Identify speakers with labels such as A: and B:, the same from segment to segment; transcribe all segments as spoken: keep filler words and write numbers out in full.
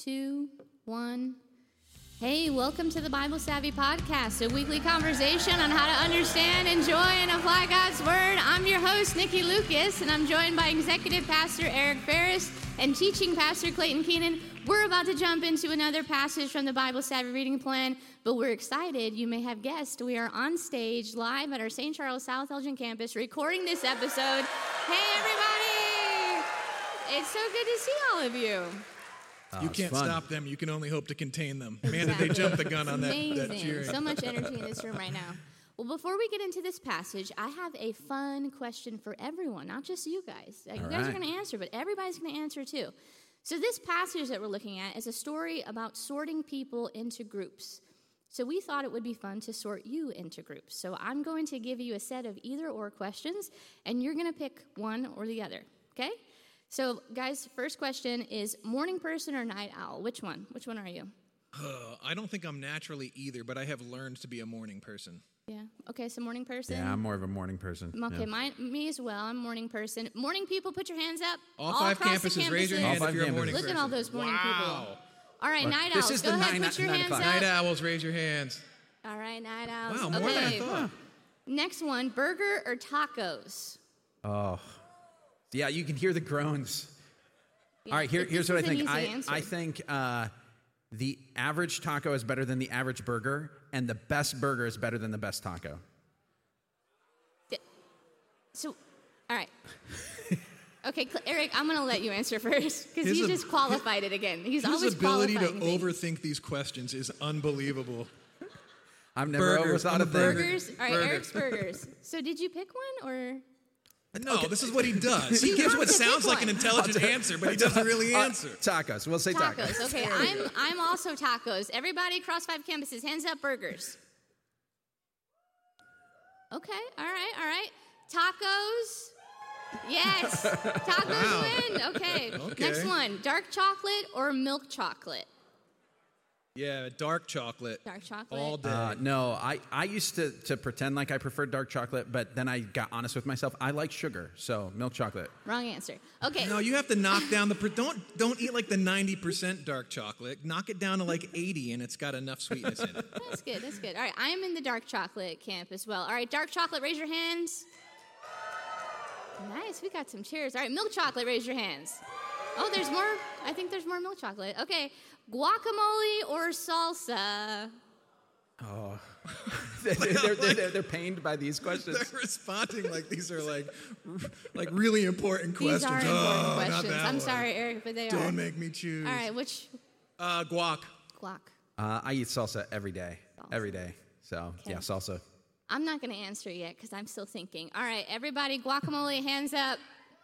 A: two, one. Hey, welcome to the Bible Savvy Podcast, a weekly conversation on how to understand, enjoy, and apply God's Word. I'm your host, Nikki Lucas, and I'm joined by Executive Pastor Eric Ferris and Teaching Pastor Clayton Keenan. We're about to jump into another passage from the Bible Savvy Reading Plan, but we're excited. You may have guessed we are on stage live at our Saint Charles South Elgin campus recording this episode. Hey, everybody! It's so good to see all of you.
B: Oh, you can't
C: fun.
B: stop them. You can only hope to contain them.
A: Exactly.
B: Man, did they jump the gun on that,
A: Amazing.
B: that cheering.
A: So much energy in this room right now. Well, before we get into this passage, I have a fun question for everyone, not just you guys. Uh, You
C: All
A: guys are
C: right.
A: going to answer, but everybody's going to answer too. So this passage that we're looking at is a story about sorting people into groups. So we thought it would be fun to sort you into groups. So I'm going to give you a set of either or questions, and you're going to pick one or the other, okay? So, guys, first question is morning person or night owl? Which one? Which one are you?
B: Uh, I don't think I'm naturally either, but I have learned to be a morning person.
A: Yeah. Okay, so morning person.
C: Yeah, I'm more of a morning person.
A: Okay,
C: Yeah.
A: mine, me as well. I'm a morning person. Morning people, put your hands up.
B: All five
A: across the
B: campuses, raise your hand
C: All
B: if
C: five
B: you're a
C: campuses.
B: morning
A: Look
B: person.
A: at all those morning
B: wow.
A: people. All right,
C: Look,
A: night
C: this
A: owls.
C: is
A: Go
C: the
A: ahead,
C: nine-
A: put your
C: nine
A: hands
C: o'clock.
A: up.
B: Night owls, raise your hands.
A: All right, night owls.
B: Wow, more
A: okay.
B: than I thought.
A: Next one, burger or tacos?
C: Oh, yeah, you can hear the groans.
A: Yeah,
C: All right, here,
A: this
C: here's what I
A: is an
C: think.
A: easy
C: I,
A: answer.
C: I think uh, the average taco is better than the average burger, and the best burger is better than the best taco.
A: So, all right. Okay, Cl- Eric, I'm going to let you answer first because
B: His
A: he
B: ab-
A: just qualified it again. He's
B: His
A: always
B: ability to
A: qualifying things.
B: overthink these questions is unbelievable.
C: I've never
B: Burgers.
C: overthought
B: I'm
C: a
B: a
C: thing.
B: burger.
A: Burgers. All right,
B: Burger.
A: Eric's burgers. So, did you pick one or?
B: No, this is what he does. He
A: You
B: gives
A: have
B: what
A: to pick
B: sounds like an
A: one.
B: intelligent answer, but he doesn't really
C: Uh,
B: answer.
C: Tacos. We'll say tacos.
A: Tacos. Okay, I'm I'm also tacos. Everybody across five campuses, hands up, burgers. Okay, all right, all right. Tacos. Yes, tacos
B: Wow.
A: win. Okay.
B: Okay.
A: Next one, dark chocolate or milk chocolate?
B: Yeah, dark chocolate.
A: Dark chocolate.
B: All day.
C: Uh, no, I, I used to, to pretend like I preferred dark chocolate, but then I got honest with myself. I like sugar, so milk chocolate.
A: Wrong answer. Okay.
B: No, you have to knock down the... Per- don't don't eat like the ninety percent dark chocolate. Knock it down to like eighty, and it's got enough sweetness in it.
A: That's good. That's good. All right, I am in the dark chocolate camp as well. All right, dark chocolate, raise your hands. Nice, we got some cheers. All right, milk chocolate, raise your hands. Oh, there's more. I think there's more milk chocolate. Okay, guacamole or salsa?
C: Oh. they're, they're, they're, they're, they're pained by these questions.
B: They're responding like these are like r- like really important
A: These
B: questions.
A: are important
B: oh, not
A: questions.
B: that
A: I'm
B: one.
A: sorry, Eric, but they
B: Don't
A: are.
B: make me choose.
A: All right, which
B: Uh, guac.
A: guac?
C: Uh, I eat salsa every day.
A: Salsa.
C: Every day. So,
A: Okay.
C: yeah, salsa.
A: I'm not going to answer yet because I'm still thinking. All right, everybody, guacamole, hands up.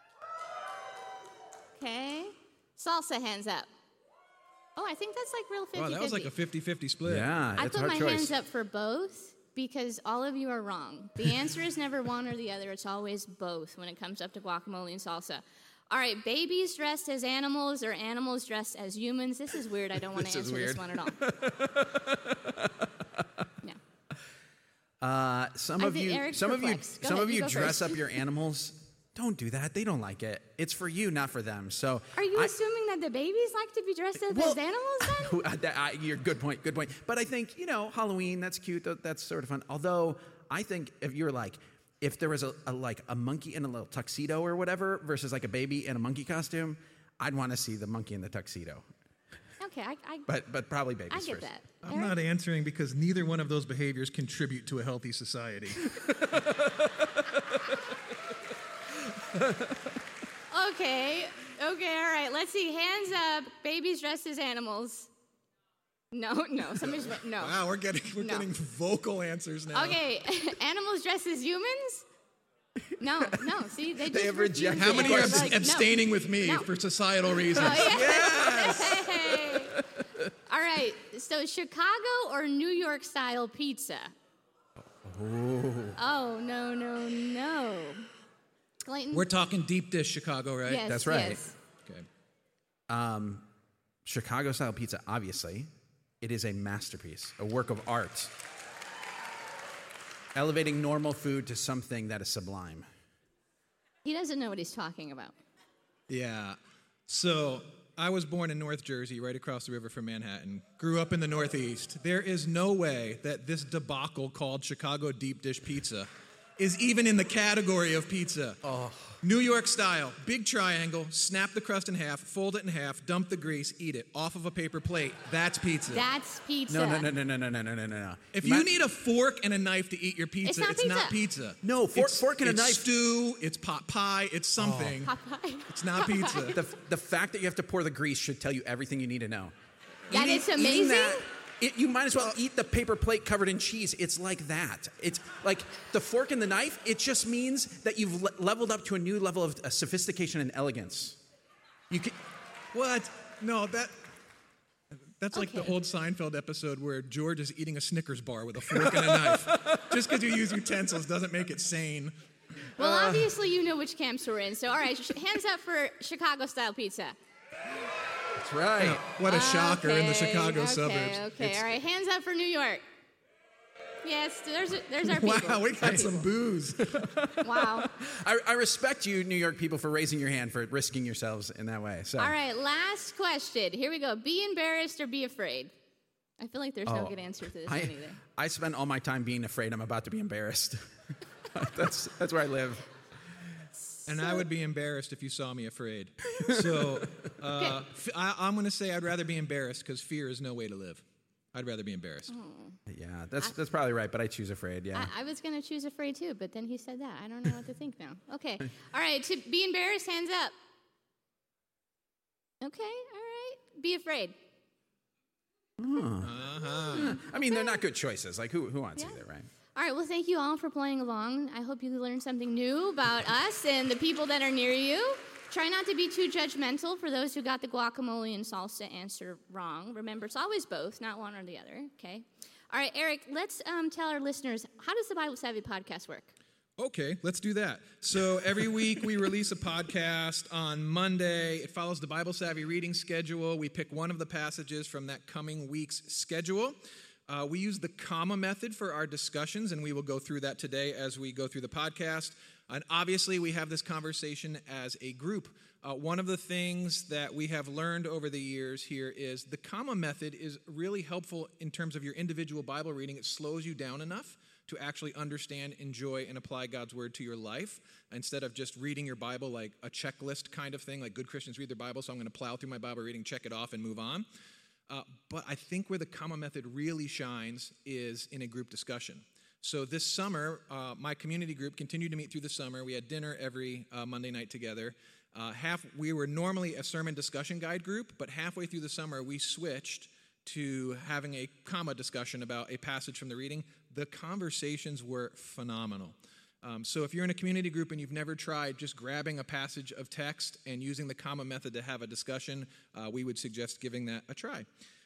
A: Okay. Salsa, hands up. Oh, I think that's like real fifty
B: Wow,
A: fifty.
B: that was like a fifty-fifty split.
C: Yeah,
A: I
C: it's
A: put
C: a
A: my
C: hard choice.
A: hands up for both because all of you are wrong. The answer is never one or the other. It's always both when it comes up to guacamole and salsa. All right, babies dressed as animals or animals dressed as humans. This is weird. I don't want to
C: This is
A: answer this
C: weird.
A: one at all. No.
C: Uh, some
A: I
C: of
A: think
C: you,
A: Eric's
C: some of you,
A: perplexed. Go
C: some
A: ahead,
C: of
A: you
C: you
A: go
C: dress
A: first.
C: up your animals. Don't do that. They don't like it. It's for you, not for them. So,
A: Are you
C: I-
A: assuming that the babies like to be dressed up
C: Well-
A: as animals then?
C: That- I- you're good point. Good point. But I think you know Halloween. That's cute. that- That's sort of fun. Although I think if you're like, if there was a, a like a monkey in a little tuxedo or whatever versus like a baby in a monkey costume, I'd want to see the monkey in the tuxedo.
A: Okay, I, I,
C: But but probably
A: I
C: babies
A: get
C: first.
A: that.
B: I'm
A: Eric?
B: not answering because neither one of those behaviors contribute to a healthy society.
A: Okay, okay, all right. Let's see. Hands up. Babies dressed as animals. No, no. Somebody's no.
B: Wow, we're getting we're
A: No.
B: getting vocal answers now.
A: Okay, animals dressed as humans? No, no. See, they just
C: have
A: refuse
C: rejected
B: How
A: it.
B: many are
A: They're like, no.
B: abstaining with me
A: No.
B: for societal reasons?
A: Oh, yeah. Hey. All right. So Chicago or New York style pizza? Oh no no no. Clayton.
B: We're talking deep dish Chicago, right?
A: yes,
C: That's right.
A: yes.
B: Okay.
C: Um, Chicago style pizza. Obviously, it is a masterpiece, a work of art, elevating normal food to something that is sublime.
A: He doesn't know what he's talking about.
B: Yeah. So I was born in North Jersey, right across the river from Manhattan. Grew up in the Northeast. There is no way that this debacle called Chicago deep dish pizza is even in the category of pizza. Oh. New York style, big triangle, snap the crust in half, fold it in half, dump the grease, eat it off of a paper plate. That's pizza.
A: That's pizza.
C: No, no, no, no, no, no, no, no, no, no.
B: If you, you need a fork and a knife to eat your pizza,
A: it's not
B: it's
A: pizza.
B: Not pizza.
C: No, fork,
B: it's,
C: fork and a
B: it's
C: knife.
B: stew, it's pot pie, it's something.
A: Oh. Pot pie.
B: It's not pizza.
C: The, the fact that you have to pour the grease should tell you everything you need to know.
A: That
C: eating,
A: is amazing.
C: Eating that, It, you might as well eat the paper plate covered in cheese. It's like that. It's like the fork and the knife. It just means that you've le- leveled up to a new level of uh, sophistication and elegance. You can.
B: What? No, that. That's like
A: Okay.
B: the old Seinfeld episode where George is eating a Snickers bar with a fork and a knife. Just because you use utensils doesn't make it sane.
A: Well, obviously you know which camps we're in. So, all right, sh- hands up for Chicago-style pizza.
C: That's right.
B: What a shocker in the
A: Okay,
B: Chicago
A: okay,
B: suburbs.
A: Okay,
B: It's-
A: all right, hands up for New York. Yes, there's there's our people.
B: Wow, we got some booze.
A: Wow.
C: I, I respect you, New York people, for raising your hand, for risking yourselves in that way. So.
A: All right, last question. Here we go. Be embarrassed or be afraid? I feel like there's no
C: Oh,
A: good answer to this
C: I,
A: one either.
C: I spend all my time being afraid I'm about to be embarrassed. that's that's where I live.
B: And I would be embarrassed if you saw me afraid. So uh, f- I, I'm going to say I'd rather be embarrassed because fear is no way to live. I'd rather be embarrassed.
C: Yeah, that's that's probably right, but I choose afraid. Yeah.
A: I, I was going to choose afraid too, but then he said that. I don't know what to think now. Okay. All right, to be embarrassed, hands up. Okay, all right. Be afraid.
B: Uh-huh.
C: I mean, they're not good choices. Like, who who wants
A: Yeah.
C: either, right?
A: All right, well, thank you all for playing along. I hope you learned something new about us and the people that are near you. Try not to be too judgmental for those who got the guacamole and salsa answer wrong. Remember, it's always both, not one or the other, okay? All right, Eric, let's um, tell our listeners, how does the Bible Savvy podcast work?
B: Okay, let's do that. So every week we release a podcast on Monday. It follows the Bible Savvy reading schedule. We pick one of the passages from that coming week's schedule. Uh, we use the comma method for our discussions, and we will go through that today as we go through the podcast. And obviously, we have this conversation as a group. Uh, one of the things that we have learned over the years here is the comma method is really helpful in terms of your individual Bible reading. It slows you down enough to actually understand, enjoy, and apply God's word to your life instead of just reading your Bible like a checklist kind of thing, like good Christians read their Bible, so I'm going to plow through my Bible reading, check it off, and move on. Uh, but I think where the comma method really shines is in a group discussion. So this summer, uh, my community group continued to meet through the summer. We had dinner every uh, Monday night together. Uh, half we were normally a sermon discussion guide group, but halfway through the summer, we switched to having a comma discussion about a passage from the reading. The conversations were phenomenal. Um, so if you're in a community group and you've never tried just grabbing a passage of text and using the comma method to have a discussion, uh, we would suggest giving that a try.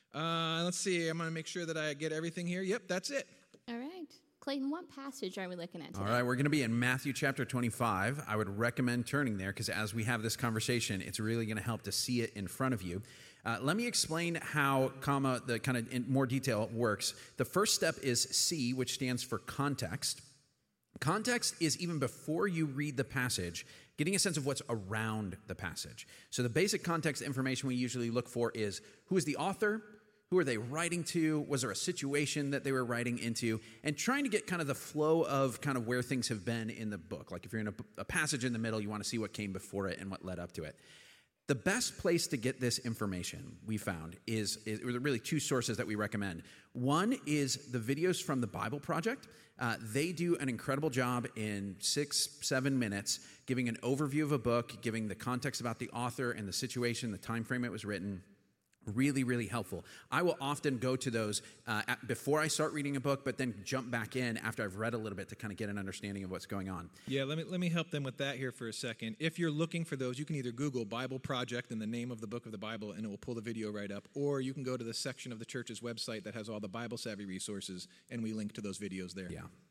B: Uh, let's see. I'm going to make sure that I get everything here. Yep, that's it.
A: All right. Clayton, what passage are we looking at today?
C: All right, we're going to be in Matthew chapter twenty-five. I would recommend turning there because as we have this conversation, it's really going to help to see it in front of you. Uh, let me explain how comma, the kind of in more detail works. The first step is C, which stands for context. Context is even before you read the passage, getting a sense of what's around the passage. So the basic context information we usually look for is who is the author, who are they writing to, was there a situation that they were writing into, and trying to get kind of the flow of kind of where things have been in the book. Like if you're in a, a passage in the middle, you want to see what came before it and what led up to it. The best place to get this information, we found, is, is really two sources that we recommend. One is the videos from the Bible Project. Uh, they do an incredible job in six, seven minutes, giving an overview of a book, giving the context about the author and the situation, the time frame it was written. Really, really helpful. I will often go to those uh, at, before I start reading a book, but then jump back in after I've read a little bit to kind of get an understanding of what's going on.
B: Yeah, let me let me help them with that here for a second. If you're looking for those, you can either Google Bible Project and the name of the book of the Bible, and it will pull the video right up, or you can go to the section of the church's website that has all the Bible Savvy resources, and we link to those videos there.
C: Yeah.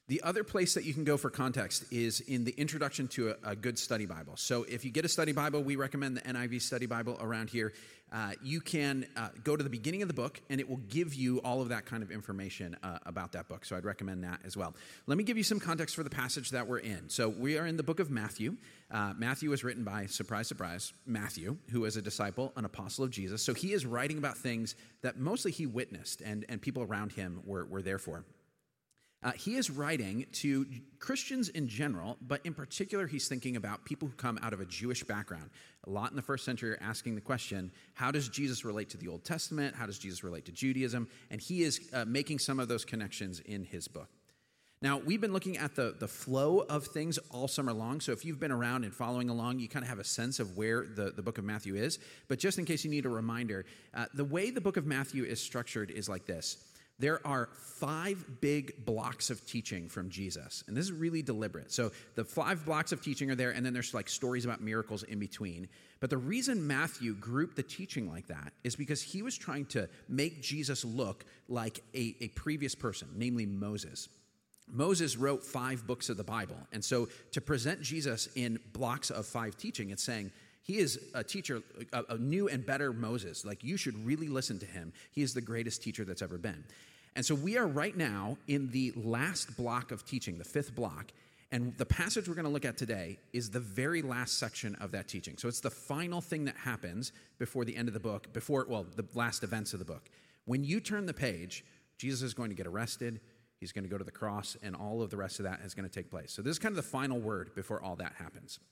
C: The other place that you can go for context is in the introduction to a, a good study Bible. So if you get a study Bible, we recommend the N I V Study Bible around here. Uh, you can uh, go to the beginning of the book, and it will give you all of that kind of information uh, about that book. So I'd recommend that as well. Let me give you some context for the passage that we're in. So we are in the book of Matthew. Uh, Matthew was written by, surprise, surprise, Matthew, who is a disciple, an apostle of Jesus. So he is writing about things that mostly he witnessed, and, and people around him were, were there for. Uh, he is writing to Christians in general, but in particular, he's thinking about people who come out of a Jewish background. A lot in the first century are asking the question, how does Jesus relate to the Old Testament? How does Jesus relate to Judaism? And he is uh, making some of those connections in his book. Now, we've been looking at the, the flow of things all summer long, so if you've been around and following along, you kind of have a sense of where the, the book of Matthew is. But just in case you need a reminder, uh, the way the book of Matthew is structured is like this. There are five big blocks of teaching from Jesus, and this is really deliberate. So the five blocks of teaching are there, and then there's like stories about miracles in between. But the reason Matthew grouped the teaching like that is because he was trying to make Jesus look like a, a previous person, namely Moses. Moses wrote five books of the Bible, and so to present Jesus in blocks of five teaching, it's saying, he is a teacher, a, a new and better Moses. Like, you should really listen to him. He is the greatest teacher that's ever been. And so we are right now in the last block of teaching, the fifth block, and the passage we're going to look at today is the very last section of that teaching. So it's the final thing that happens before the end of the book, before, well, the last events of the book. When you turn the page, Jesus is going to get arrested, he's going to go to the cross, and all of the rest of that is going to take place. So this is kind of the final word before all that happens.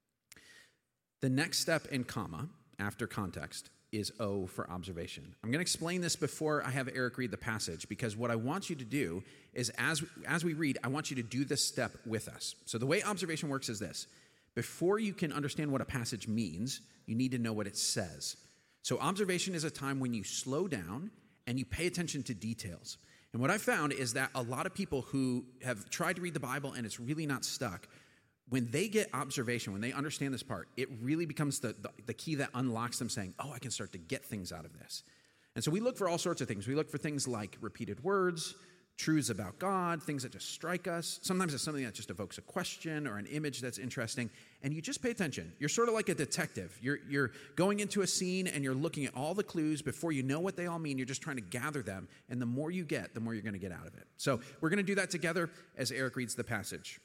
C: The next step in comma, after context, is O for observation. I'm going to explain this before I have Eric read the passage, because what I want you to do is as, as we read, I want you to do this step with us. So the way observation works is this. Before you can understand what a passage means, you need to know what it says. So observation is a time when you slow down and you pay attention to details. And what I found is that a lot of people who have tried to read the Bible and it's really not stuck, when they get observation, when they understand this part, it really becomes the, the, the key that unlocks them saying, oh, I can start to get things out of this. And so we look for all sorts of things. We look for things like repeated words, truths about God, things that just strike us. Sometimes it's something that just evokes a question or an image that's interesting. And you just pay attention. You're sort of like a detective. You're, you're going into a scene and you're looking at all the clues before you know what they all mean. You're just trying to gather them. And the more you get, the more you're going to get out of it. So we're going to do that together as Eric reads the passage.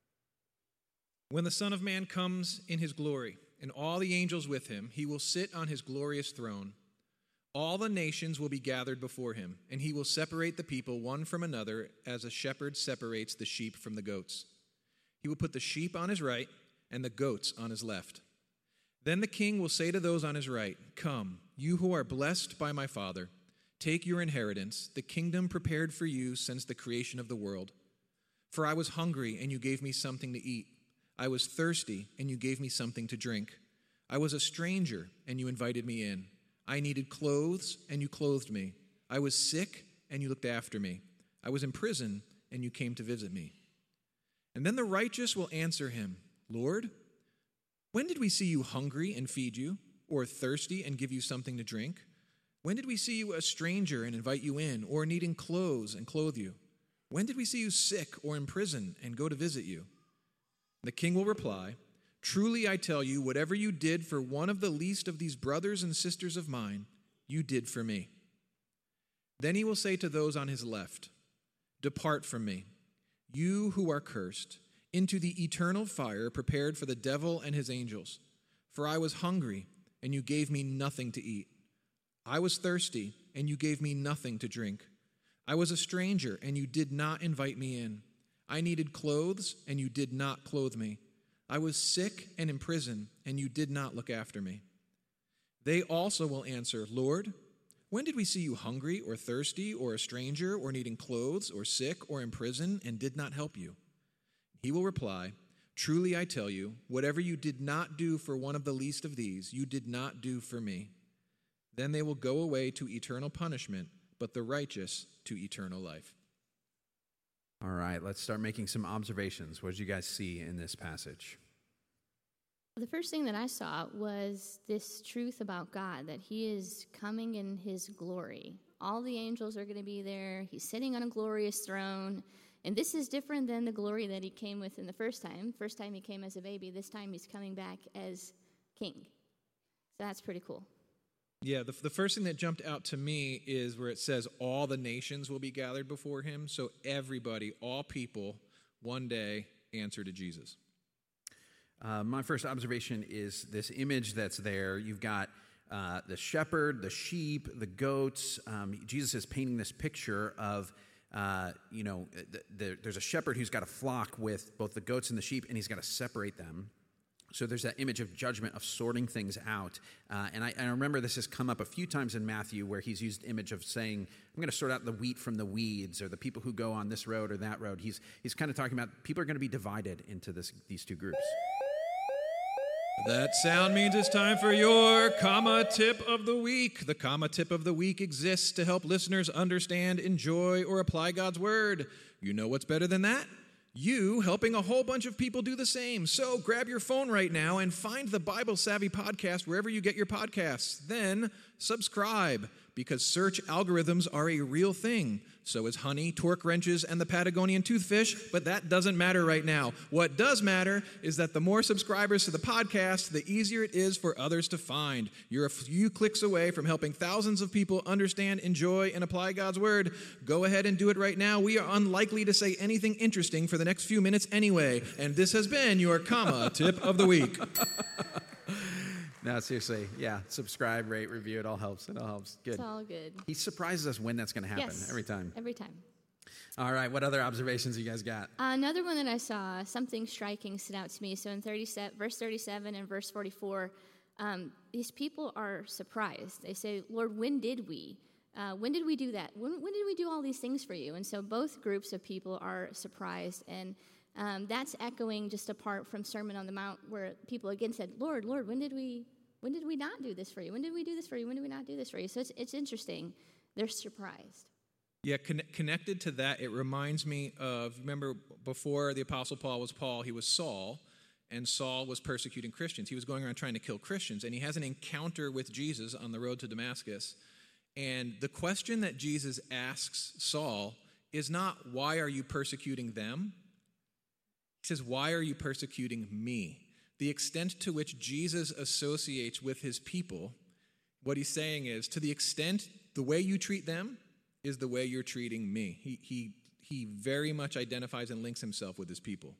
B: When the Son of Man comes in his glory, and all the angels with him, he will sit on his glorious throne. All the nations will be gathered before him, and he will separate the people one from another as a shepherd separates the sheep from the goats. He will put the sheep on his right and the goats on his left. Then the king will say to those on his right, "Come, you who are blessed by my Father, take your inheritance, the kingdom prepared for you since the creation of the world. For I was hungry, and you gave me something to eat. I was thirsty, and you gave me something to drink. I was a stranger, and you invited me in. I needed clothes, and you clothed me. I was sick, and you looked after me. I was in prison, and you came to visit me." And then the righteous will answer him, "Lord, when did we see you hungry and feed you, or thirsty and give you something to drink? When did we see you a stranger and invite you in, or needing clothes and clothe you? When did we see you sick or in prison and go to visit you?" The king will reply, "Truly I tell you, whatever you did for one of the least of these brothers and sisters of mine, you did for me." Then he will say to those on his left, "Depart from me, you who are cursed, into the eternal fire prepared for the devil and his angels. For I was hungry, and you gave me nothing to eat. I was thirsty, and you gave me nothing to drink. I was a stranger, and you did not invite me in. I needed clothes, and you did not clothe me. I was sick and in prison, and you did not look after me." They also will answer, "Lord, when did we see you hungry or thirsty or a stranger or needing clothes or sick or in prison and did not help you?" He will reply, "Truly I tell you, whatever you did not do for one of the least of these, you did not do for me." Then they will go away to eternal punishment, but the righteous to eternal life.
C: All right, let's start making some observations. What did you guys see in this passage?
A: The first thing that I saw was this truth about God, that he is coming in his glory. All the angels are going to be there. He's sitting on a glorious throne. And this is different than the glory that he came with in the first time. First time he came as a baby. This time he's coming back as king. So that's pretty cool.
B: Yeah, the, the first thing that jumped out to me is where it says all the nations will be gathered before him. So everybody, all people, one day answer to Jesus.
C: Uh, my first observation is this image that's there. You've got uh, the shepherd, the sheep, the goats. Um, Jesus is painting this picture of, uh, you know, the, the, there's a shepherd who's got a flock with both the goats and the sheep, and he's got to separate them. So there's that image of judgment, of sorting things out. Uh, and I, I remember this has come up a few times in Matthew where he's used image of saying, I'm going to sort out the wheat from the weeds, or the people who go on this road or that road. He's he's kind of talking about people are going to be divided into this these two groups.
B: That sound means it's time for your comma tip of the week. The comma tip of the week exists to help listeners understand, enjoy, or apply God's word. You know what's better than that? You helping a whole bunch of people do the same. So grab your phone right now and find the Bible Savvy Podcast wherever you get your podcasts. Then subscribe, because search algorithms are a real thing. So is honey, torque wrenches, and the Patagonian toothfish, but that doesn't matter right now. What does matter is that the more subscribers to the podcast, the easier it is for others to find. You're a few clicks away from helping thousands of people understand, enjoy, and apply God's word. Go ahead and do it right now. We are unlikely to say anything interesting for the next few minutes anyway. And this has been your comma tip of the week.
C: No, seriously. Yeah. Subscribe, rate, review. It all helps. It all helps. Good.
A: It's all good.
C: He surprises us when that's going to happen.
A: Yes,
C: every time.
A: Every time.
C: All right. What other observations you guys got?
A: Uh, another one that I saw, something striking stood out to me. So in thirty-seven, verse thirty-seven and verse forty-four, um, these people are surprised. They say, Lord, when did we? Uh, when did we do that? When, when did we do all these things for you? And so both groups of people are surprised. And Um, that's echoing just apart from Sermon on the Mount, where people again said, Lord, Lord, when did we when did we not do this for you? When did we do this for you? When did we not do this for you? So it's, it's interesting. They're surprised.
B: Yeah, con- connected to that, it reminds me of, remember, before the Apostle Paul was Paul, he was Saul, and Saul was persecuting Christians. He was going around trying to kill Christians, and he has an encounter with Jesus on the road to Damascus. And the question that Jesus asks Saul is not, why are you persecuting them? He says, why are you persecuting me? The extent to which Jesus associates with his people, what he's saying is, to the extent the way you treat them is the way you're treating me. He he he very much identifies and links himself with his people.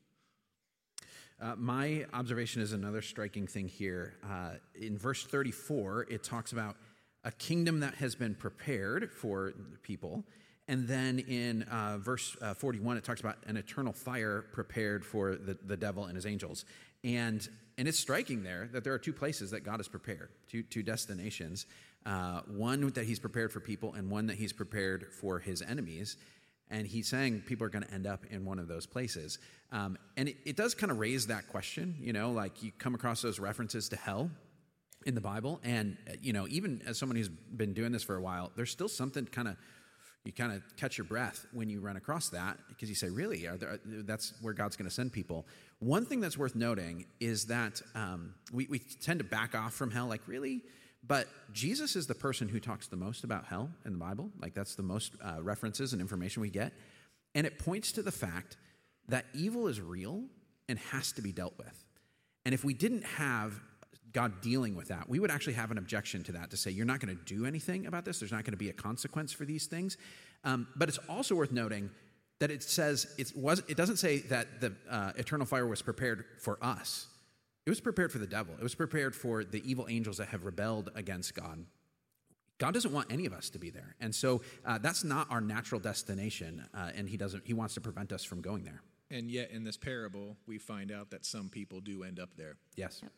C: Uh, my observation is another striking thing here. Uh, in verse thirty-four, it talks about a kingdom that has been prepared for the people. And then in uh, verse uh, forty-one, it talks about an eternal fire prepared for the, the devil and his angels. And and it's striking there that there are two places that God has prepared, two, two destinations, uh, one that he's prepared for people and one that he's prepared for his enemies. And he's saying people are going to end up in one of those places. Um, and it, it does kind of raise that question, you know, like you come across those references to hell in the Bible. And, you know, even as someone who's been doing this for a while, there's still something kind of, you kind of catch your breath when you run across that, because you say, really, are there, that's where God's going to send people. One thing that's worth noting is that um, we, we tend to back off from hell, like, really? But Jesus is the person who talks the most about hell in the Bible. Like, that's the most uh, references and information we get. And it points to the fact that evil is real and has to be dealt with. And if we didn't have God dealing with that, we would actually have an objection to that, to say, you're not going to do anything about this. There's not going to be a consequence for these things. Um, but it's also worth noting that it says, it, was, it doesn't say that the uh, eternal fire was prepared for us. It was prepared for the devil. It was prepared for the evil angels that have rebelled against God. God doesn't want any of us to be there. And so uh, that's not our natural destination, uh, and he doesn't. He wants to prevent us from going there.
B: And yet in this parable, we find out that some people do end up there.
C: Yes.
A: Yep.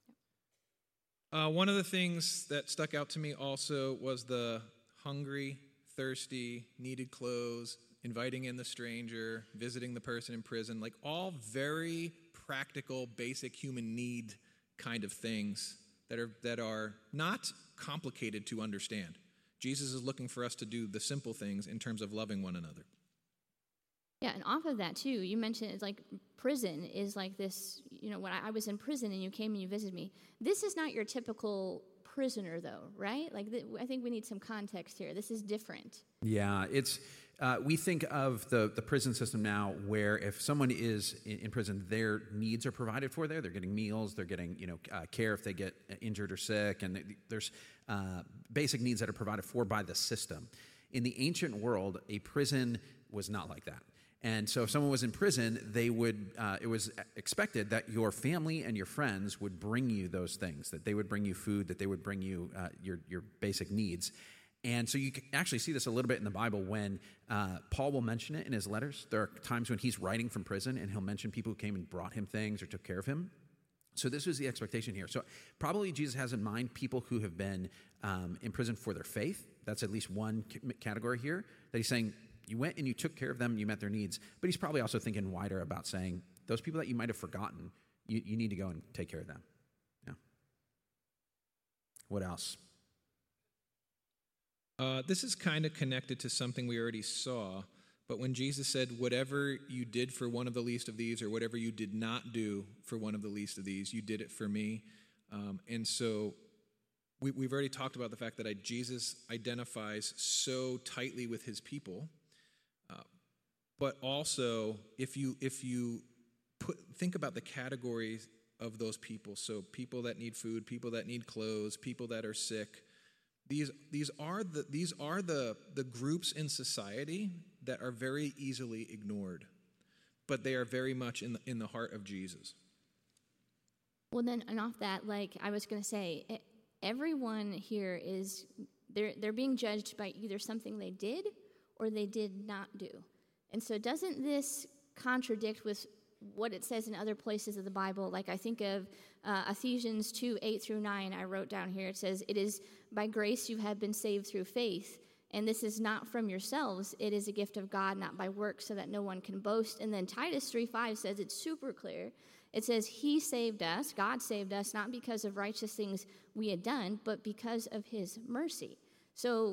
B: Uh, one of the things that stuck out to me also was the hungry, thirsty, needed clothes, inviting in the stranger, visiting the person in prison, like all very practical, basic human need kind of things that are that are not complicated to understand. Jesus is looking for us to do the simple things in terms of loving one another.
A: Yeah, and off of that, too, you mentioned it's like prison is like this, you know, when I, I was in prison and you came and you visited me, this is not your typical prisoner, though, right? Like, th- I think we need some context here. This is different.
C: Yeah, it's uh, we think of the, the prison system now where if someone is in, in prison, their needs are provided for there. They're getting meals, they're getting you know uh, care if they get injured or sick, and there's uh, basic needs that are provided for by the system. In the ancient world, a prison was not like that. And so if someone was in prison, they would uh, it was expected that your family and your friends would bring you those things, that they would bring you food, that they would bring you uh, your, your basic needs. And so you can actually see this a little bit in the Bible when uh, Paul will mention it in his letters. There are times when he's writing from prison and he'll mention people who came and brought him things or took care of him. So this was the expectation here. So probably Jesus has in mind people who have been um, in prison for their faith. That's at least one c- category here that he's saying, you went and you took care of them, you met their needs. But he's probably also thinking wider about saying, those people that you might have forgotten, you, you need to go and take care of them. Yeah. What else?
B: Uh, this is kind of connected to something we already saw, but when Jesus said, whatever you did for one of the least of these, or whatever you did not do for one of the least of these, you did it for me. Um, and so we, we've already talked about the fact that I, Jesus identifies so tightly with his people, uh, but also if you if you put think about the categories of those people, so people that need food, people that need clothes, people that are sick. These these are the these are the, the groups in society that are very easily ignored, but they are very much in the, in the heart of Jesus.
A: Well, then, and off that, like I was going to say, everyone here is they're they're being judged by either something they did or they did not do, and so doesn't this contradict with what it says in other places of the Bible? Like I think of uh, Ephesians two, eight through nine, I wrote down here. It says, it is by grace you have been saved through faith, and this is not from yourselves. It is a gift of God, not by works, so that no one can boast. And then Titus three five says it's super clear. It says, he saved us, God saved us, not because of righteous things we had done, but because of his mercy. So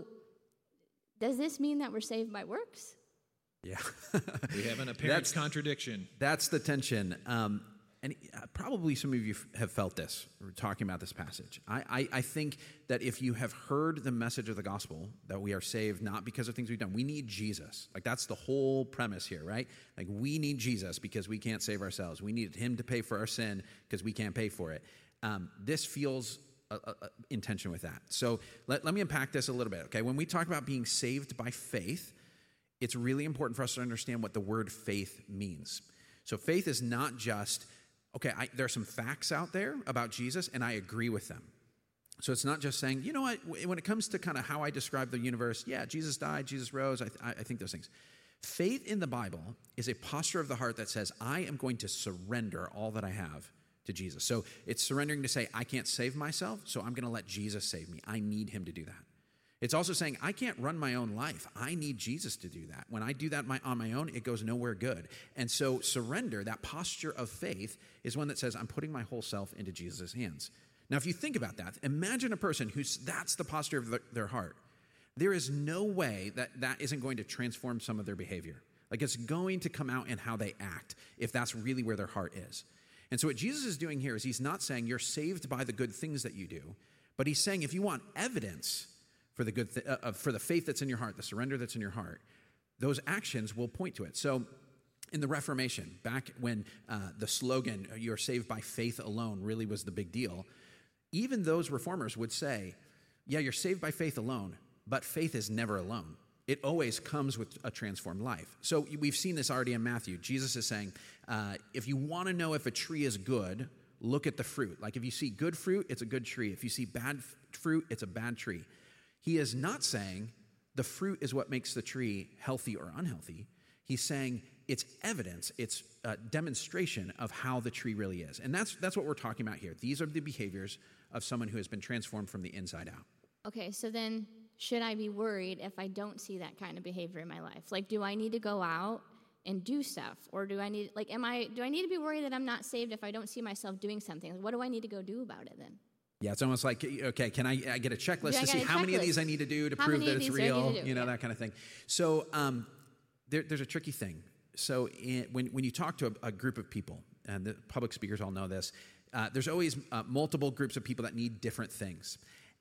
A: does this mean that we're saved by works?
C: Yeah.
B: We have an apparent that's, contradiction.
C: That's the tension. Um, and probably some of you have felt this. We're talking about this passage. I, I, I think that if you have heard the message of the gospel, that we are saved not because of things we've done. We need Jesus. Like that's the whole premise here, right? Like we need Jesus because we can't save ourselves. We need him to pay for our sin because we can't pay for it. Um, this feels uh, uh, in tension with that. So let, let me unpack this a little bit, okay? When we talk about being saved by faith, it's really important for us to understand what the word faith means. So faith is not just, okay, I, there are some facts out there about Jesus, and I agree with them. So it's not just saying, you know what, when it comes to kind of how I describe the universe, yeah, Jesus died, Jesus rose, I, I think those things. Faith in the Bible is a posture of the heart that says, I am going to surrender all that I have to Jesus. So it's surrendering to say, I can't save myself, so I'm going to let Jesus save me. I need him to do that. It's also saying, I can't run my own life. I need Jesus to do that. When I do that my, on my own, it goes nowhere good. And so surrender, that posture of faith, is one that says, I'm putting my whole self into Jesus' hands. Now, if you think about that, imagine a person who's, that's the posture of the, their heart. There is no way that that isn't going to transform some of their behavior. Like it's going to come out in how they act if that's really where their heart is. And so what Jesus is doing here is he's not saying you're saved by the good things that you do, but he's saying if you want evidence for the good, th- uh, for the faith that's in your heart, the surrender that's in your heart, those actions will point to it. So in the Reformation, back when uh, the slogan, you're saved by faith alone, really was the big deal, even those reformers would say, yeah, you're saved by faith alone, but faith is never alone. It always comes with a transformed life. So we've seen this already in Matthew. Jesus is saying, uh, if you want to know if a tree is good, look at the fruit. Like if you see good fruit, it's a good tree. If you see bad f- fruit, it's a bad tree. He is not saying the fruit is what makes the tree healthy or unhealthy. He's saying it's evidence, it's a demonstration of how the tree really is. And that's that's what we're talking about here. These are the behaviors of someone who has been transformed from the inside out.
A: Okay, so then should I be worried if I don't see that kind of behavior in my life? Like, do I need to go out and do stuff? Or do I need, like, am I, do I need to be worried that I'm not saved if I don't see myself doing something? Like, what do I need to go do about it then?
C: Yeah, it's almost like, okay, can I, I get a checklist
A: Yeah,
C: to see how many of these I need to do to
A: How
C: prove
A: many
C: that
A: of
C: it's
A: these do I need
C: real,
A: to do?
C: you know,
A: Yeah.
C: that kind of thing. So um, there, there's a tricky thing. So in, when, when you talk to a, a group of people, and the public speakers all know this, uh, there's always uh, multiple groups of people that need different things.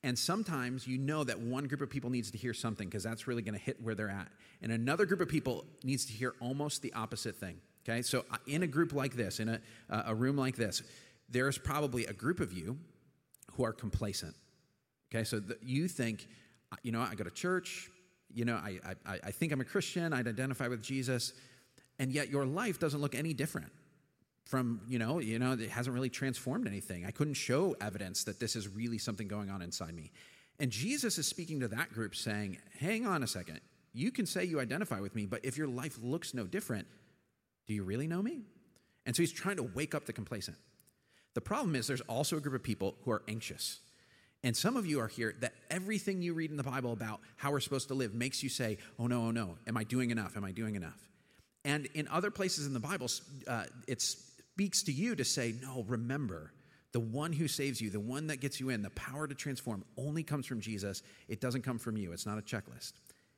C: And sometimes you know that one group of people needs to hear something because that's really going to hit where they're at. And another group of people needs to hear almost the opposite thing. Okay, so in a group like this, in a, uh, a room like this, there's probably a group of you who are complacent. Okay, so the, you think, you know, I go to church, you know, I, I, I think I'm a Christian, I'd identify with Jesus, and yet your life doesn't look any different from, you know, you know, it hasn't really transformed anything. I couldn't show evidence that this is really something going on inside me. And Jesus is speaking to that group saying, hang on a second, you can say you identify with me, but if your life looks no different, do you really know me? And so he's trying to wake up the complacent. The problem is there's also a group of people who are anxious. And some of you are here that everything you read in the Bible about how we're supposed to live makes you say, oh no, oh no, am I doing enough? Am I doing enough? And in other places in the Bible, uh, it speaks to you to say, no, remember, the one who saves you, the one that gets you in, the power to transform only comes from Jesus. It doesn't come from you. It's not a checklist.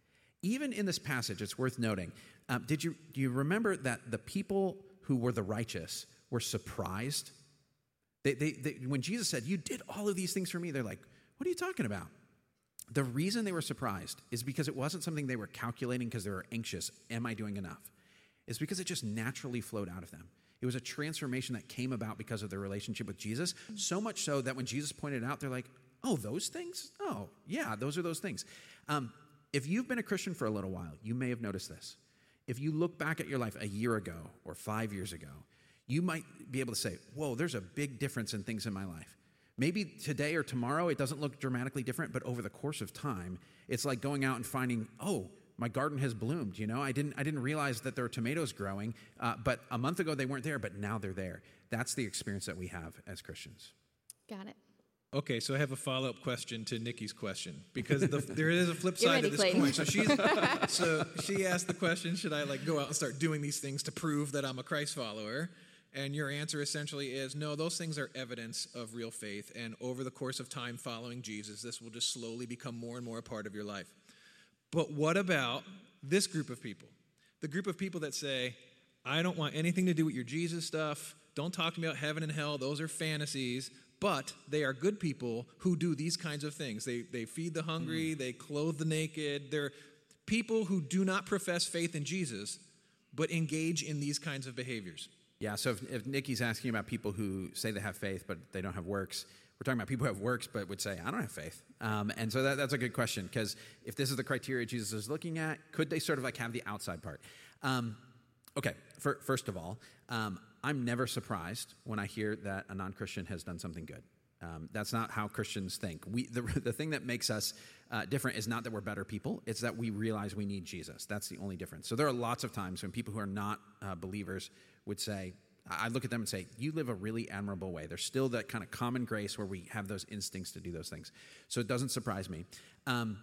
C: Even in this passage, it's worth noting, um, did you do you remember that the people who were the righteous were surprised? They, they, they, when Jesus said, you did all of these things for me, they're like, what are you talking about? The reason they were surprised is because it wasn't something they were calculating because they were anxious. Am I doing enough? It's because it just naturally flowed out of them. It was a transformation that came about because of their relationship with Jesus, so much so that when Jesus pointed it out, they're like, oh, those things? Oh, yeah, those are those things. Um, if you've been a Christian for a little while, you may have noticed this. If you look back at your life a year ago or five years ago, you might be able to say, whoa, there's a big difference in things in my life. Maybe today or tomorrow it doesn't look dramatically different, but over the course of time, it's like going out and finding, oh, my garden has bloomed. You know, I didn't I didn't realize that there are tomatoes growing, uh, but a month ago they weren't there, but now they're there. That's the experience that we have as Christians.
A: Got it.
B: Okay, so I have a follow-up question to Nikki's question, because the, there is a flip side
A: ready,
B: to this
A: Clayton.
B: coin. So she's so she asked the question, should I like go out and start doing these things to prove that I'm a Christ follower? And your answer essentially is, no, those things are evidence of real faith, and over the course of time following Jesus, this will just slowly become more and more a part of your life. But what about this group of people? The group of people that say, I don't want anything to do with your Jesus stuff. Don't talk to me about heaven and hell. Those are fantasies. But they are good people who do these kinds of things. They they feed the hungry. Mm. They clothe the naked. They're people who do not profess faith in Jesus, but engage in these kinds of behaviors.
C: Yeah, so if, if Nikki's asking about people who say they have faith, but they don't have works, we're talking about people who have works, but would say, I don't have faith. Um, and so that, that's a good question, because if this is the criteria Jesus is looking at, could they sort of like have the outside part? Um, okay, for, first of all, um, I'm never surprised when I hear that a non-Christian has done something good. Um, that's not how Christians think. We the, the thing that makes us uh, different is not that we're better people. It's that we realize we need Jesus. That's the only difference. So there are lots of times when people who are not uh, believers would say, I look at them and say, you live a really admirable way. There's still that kind of common grace where we have those instincts to do those things. So it doesn't surprise me. Um,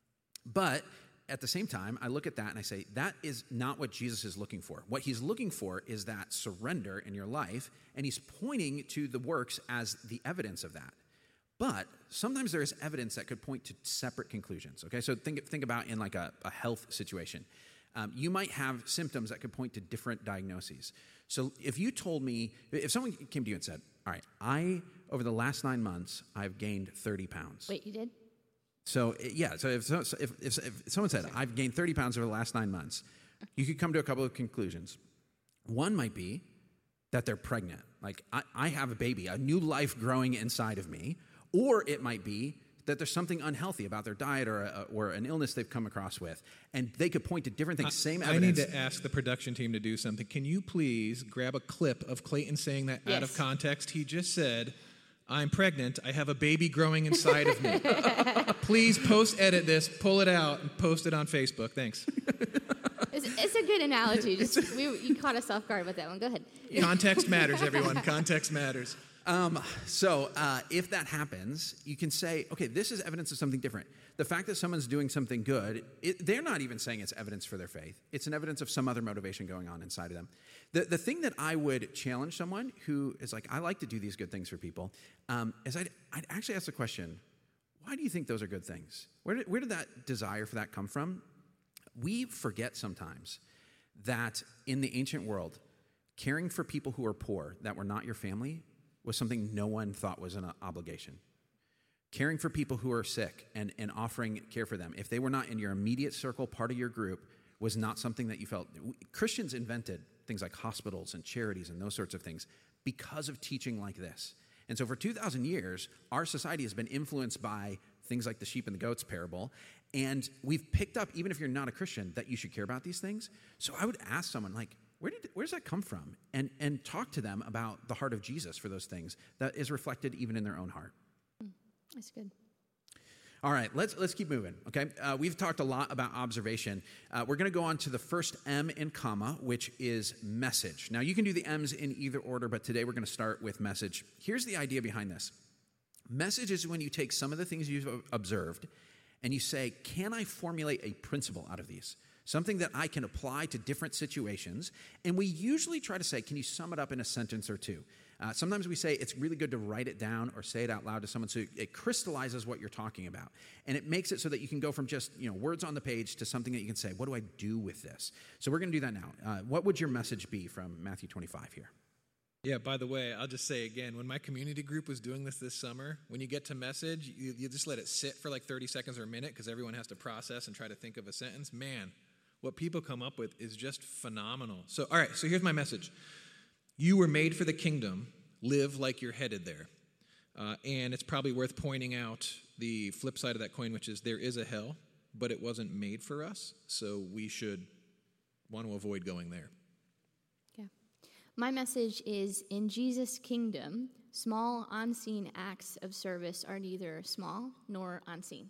C: but at the same time, I look at that and I say, that is not what Jesus is looking for. What he's looking for is that surrender in your life, and he's pointing to the works as the evidence of that. But sometimes there is evidence that could point to separate conclusions. Okay, so think think about in like a, a health situation. Um, you might have symptoms that could point to different diagnoses. So if you told me, if someone came to you and said, all right, I, over the last nine months, I've gained thirty pounds.
A: Wait, you did?
C: So, yeah, so if, if, if, if someone said, I've gained thirty pounds over the last nine months, you could come to a couple of conclusions. One might be that they're pregnant. Like, I, I have a baby, a new life growing inside of me. Or it might be that there's something unhealthy about their diet or, a, or an illness they've come across with. And they could point to different things, I, same evidence.
B: I need to ask the production team to do something. Can you please grab a clip of Clayton saying that
A: yes.
B: out of context? He just said, I'm pregnant. I have a baby growing inside of me. Please post edit this, pull it out, and post it on Facebook. Thanks.
A: It's, it's a good analogy. Just we, you caught us off guard with that one. Go ahead.
B: Context matters, everyone. Context matters.
C: Um, so uh, if that happens, you can say, okay, this is evidence of something different. The fact that someone's doing something good, it, they're not even saying it's evidence for their faith. It's an evidence of some other motivation going on inside of them. The, the thing that I would challenge someone who is like, I like to do these good things for people, um, is I'd, I'd actually ask the question, why do you think those are good things? Where did, where did that desire for that come from? We forget sometimes that in the ancient world, caring for people who are poor, that were not your family, was something no one thought was an obligation. caring for people who are sick and, and offering care for them, if they were not in your immediate circle, part of your group, was not something that you felt. Christians invented things like hospitals and charities and those sorts of things because of teaching like this. And so for two thousand years, our society has been influenced by things like the sheep and the goats parable. And we've picked up, even if you're not a Christian, that you should care about these things. So I would ask someone, like, where did where does that come from? And and talk to them about the heart of Jesus for those things that is reflected even in their own heart.
A: That's good.
C: All right, let's let's keep moving, okay? Uh, we've talked a lot about observation. Uh, we're going to go on to the first M in comma, which is message. Now, you can do the M's in either order, but today we're going to start with message. Here's the idea behind this. Message is when you take some of the things you've observed and you say, can I formulate a principle out of these? Something that I can apply to different situations. And we usually try to say, can you sum it up in a sentence or two? Uh, sometimes we say it's really good to write it down or say it out loud to someone so it crystallizes what you're talking about. And it makes it so that you can go from just, you know, words on the page to something that you can say, what do I do with this? So we're going to do that now. Uh, what would your message be from Matthew twenty-five here?
B: Yeah, by the way, I'll just say again, when my community group was doing this this summer, when you get to message, you, you just let it sit for like thirty seconds or a minute because everyone has to process and try to think of a sentence. Man, what people come up with is just phenomenal. So, all right, so here's my message. You were made for the kingdom. Live like you're headed there. Uh, and it's probably worth pointing out the flip side of that coin, which is there is a hell, but it wasn't made for us, so we should want to avoid going there.
A: Yeah. My message is, in Jesus' kingdom, small, unseen acts of service are neither small nor unseen.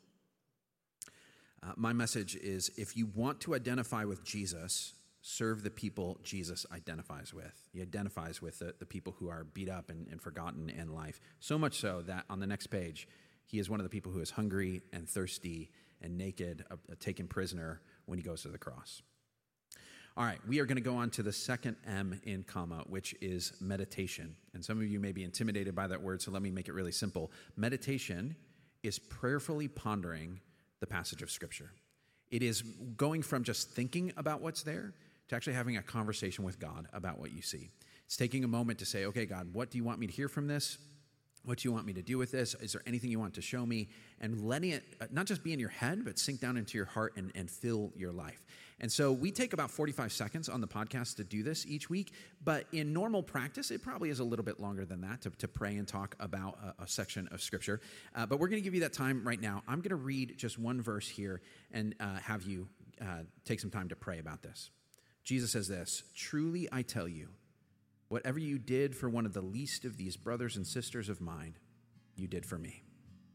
C: Uh, my message is, if you want to identify with Jesus, serve the people Jesus identifies with. He identifies with the, the people who are beat up and, and forgotten in life. So much so that on the next page, he is one of the people who is hungry and thirsty and naked, uh, taken prisoner when he goes to the cross. All right, we are going to go on to the second M in comma, which is meditation. And some of you may be intimidated by that word, so let me make it really simple. Meditation is prayerfully pondering the passage of Scripture. It is going from just thinking about what's there to actually having a conversation with God about what you see. It's taking a moment to say, okay, God, what do you want me to hear from this? What do you want me to do with this? Is there anything you want to show me? And letting it not just be in your head, but sink down into your heart and, and fill your life. And so we take about forty-five seconds on the podcast to do this each week. But in normal practice, it probably is a little bit longer than that to, to pray and talk about a, a section of Scripture. Uh, but we're going to give you that time right now. I'm going to read just one verse here and uh, have you uh, take some time to pray about this. Jesus says this, "Truly I tell you, whatever you did for one of the least of these brothers and sisters of mine, you did for me."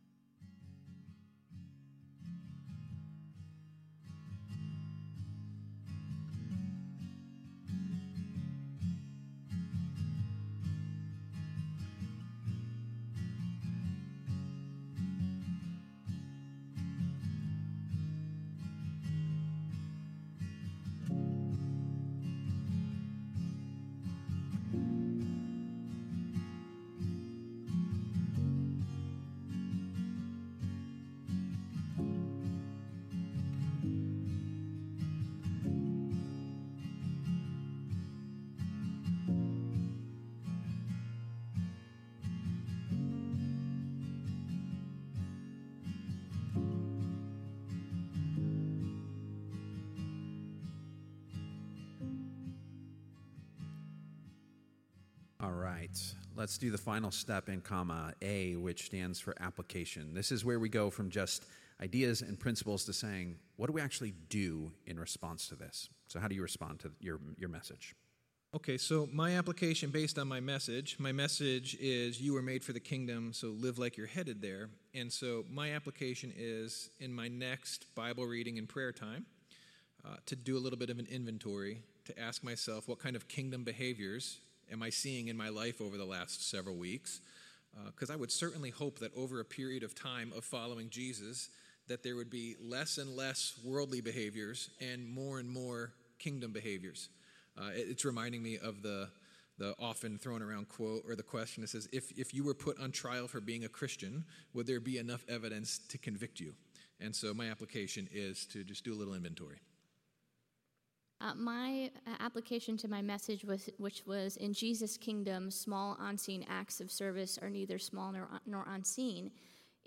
C: All right, let's do the final step in comma, A, which stands for application. This is where we go from just ideas and principles to saying, what do we actually do in response to this? So how do you respond to your, your message?
B: Okay, so my application based on my message, my message is you were made for the kingdom, so live like you're headed there. And so my application is in my next Bible reading and prayer time uh, to do a little bit of an inventory, to ask myself what kind of kingdom behaviors am I seeing in my life over the last several weeks? Because uh, I would certainly hope that over a period of time of following Jesus, that there would be less and less worldly behaviors and more and more kingdom behaviors. Uh, it, it's reminding me of the the often thrown around quote or the question that says, if, if you were put on trial for being a Christian, would there be enough evidence to convict you? And so my application is to just do a little inventory.
A: Uh, my uh, application to my message, was, which was, in Jesus' kingdom, small unseen acts of service are neither small nor, nor unseen,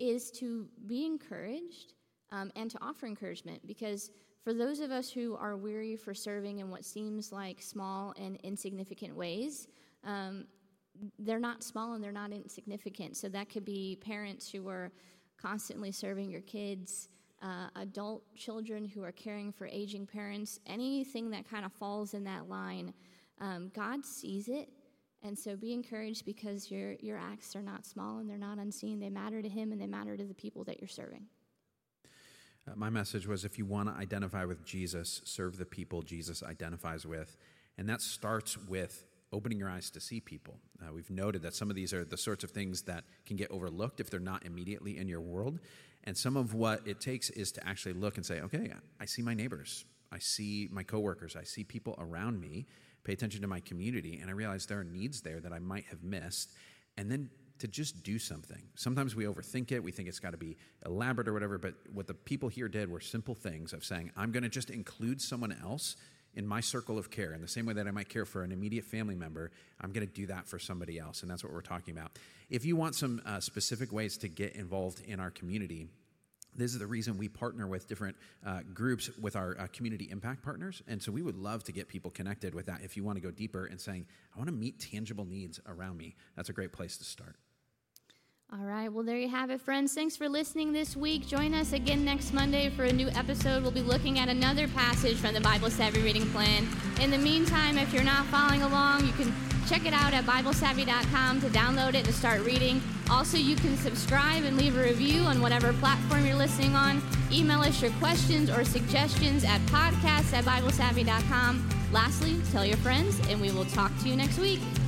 A: is to be encouraged um, and to offer encouragement, because for those of us who are weary for serving in what seems like small and insignificant ways, um, they're not small and they're not insignificant. So that could be parents who are constantly serving your kids, uh, adult children who are caring for aging parents, anything that kind of falls in that line. Um, God sees it, and so be encouraged, because your your acts are not small and they're not unseen. They matter to Him and they matter to the people that you're serving.
C: Uh, my message was, if you want to identify with Jesus, serve the people Jesus identifies with, and that starts with opening your eyes to see people. Uh, we've noted that some of these are the sorts of things that can get overlooked if they're not immediately in your world. And some of what it takes is to actually look and say, okay, I see my neighbors. I see my coworkers. I see people around me. Pay attention to my community. And I realize there are needs there that I might have missed. And then to just do something. Sometimes we overthink it. We think it's got to be elaborate or whatever. But what the people here did were simple things of saying, I'm going to just include someone else in my circle of care. In the same way that I might care for an immediate family member, I'm going to do that for somebody else. And that's what we're talking about. If you want some uh, specific ways to get involved in our community, this is the reason we partner with different uh, groups with our uh, community impact partners. And so we would love to get people connected with that. If you want to go deeper and saying, I want to meet tangible needs around me, that's a great place to start.
A: All right, well, there you have it, friends. Thanks for listening this week. Join us again next Monday for a new episode. We'll be looking at another passage from the Bible Savvy Reading Plan. In the meantime, if you're not following along, you can check it out at Bible Savvy dot com to download it and start reading. Also, you can subscribe and leave a review on whatever platform you're listening on. Email us your questions or suggestions at podcast at Bible Savvy dot com. Lastly, tell your friends, and we will talk to you next week.